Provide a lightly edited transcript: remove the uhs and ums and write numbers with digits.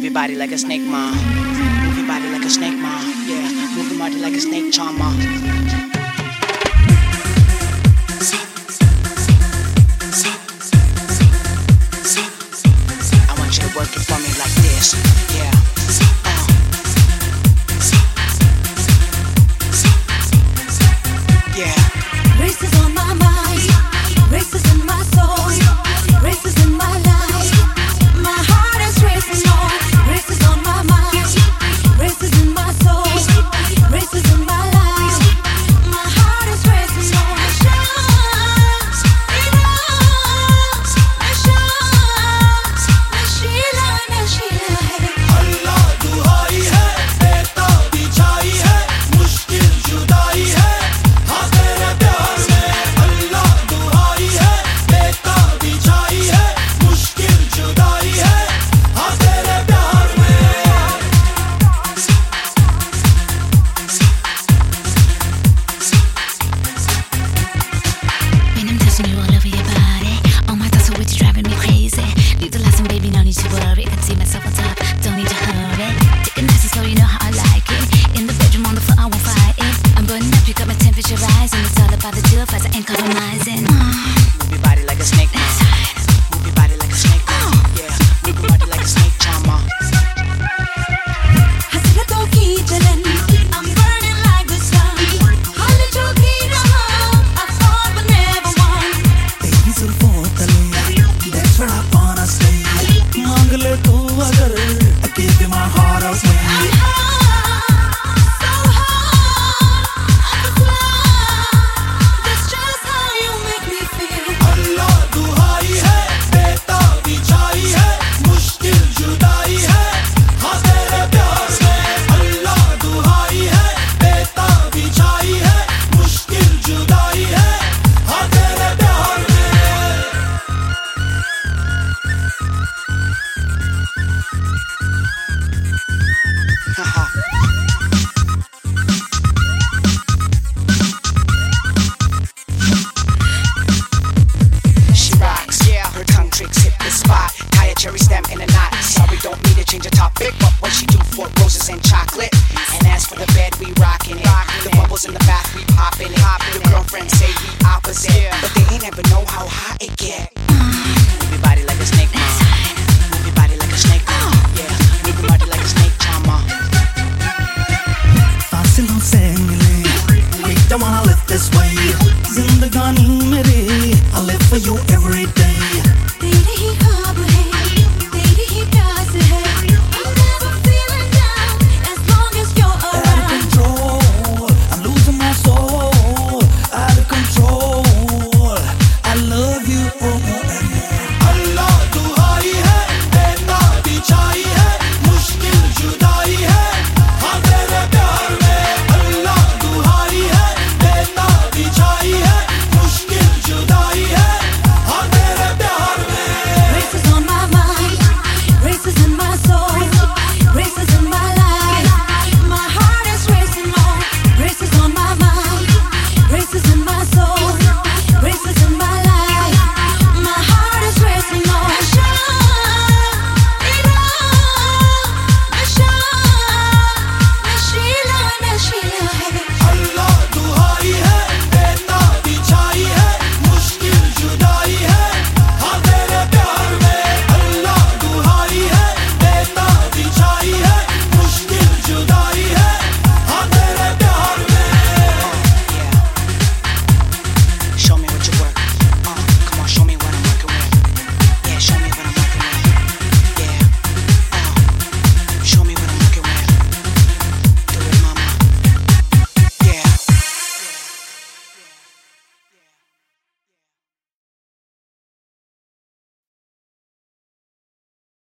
Move your body like a snake, ma. Move your body like a snake, ma. Yeah, move your body like a snake, charmer. I want you to work it for me like this, yeah. Yeah. Races on my mind, races in my soul, races in my life. My heart is racing on, races on my mind, races in my soul, races in my life. My heart is racing on. अल्लाह दुहाई है, बेताबी छाई है, मुश्किल जुदाई है, हाँ तेरे प्यार में। अल्लाह दुहाई है, बेताबी छाई है, मुश्किल जुदाई है, हाँ तेरे प्यार में। When I'm touching you all over your body, oh my thoughts are with you, driving me crazy. Leave the last one, baby, no need to worry. I can see myself on top, don't need to hurry. Take it nice and slow, you know how I like it. In the bedroom, on the floor, I won't fight it. I'm burning up, you got my temperature rising. It's all about the deal, fast, I ain't compromising. Move your body like a snake, ma. Move your body like a snake, ma. Yeah, move your body like a snake, charmer. हसरतों की जलन, I'm burning like the sun. हाल जो भी रहा, I fought but never won. तेरी जुल्फों तले, that's where I wanna stay. मांग ले तू अगर, I give you my heart away. I'm high, so high, I can fly. That's just how you make me feel. अल्लाह दुहाई है, बेताबी छाई है, मुश्किल जुदाई है, हाँ तेरे प्यार में। अल्लाह दुहाई है, बेताबी छाई है, मुश्किल जुदाई है, हाँ तेरे प्यार में। Haha. She rocks, yeah. Her tongue tricks hit the spot. Tie a cherry stem in a knot. Sorry, don't mean to change the topic, but what she do for roses and chocolate?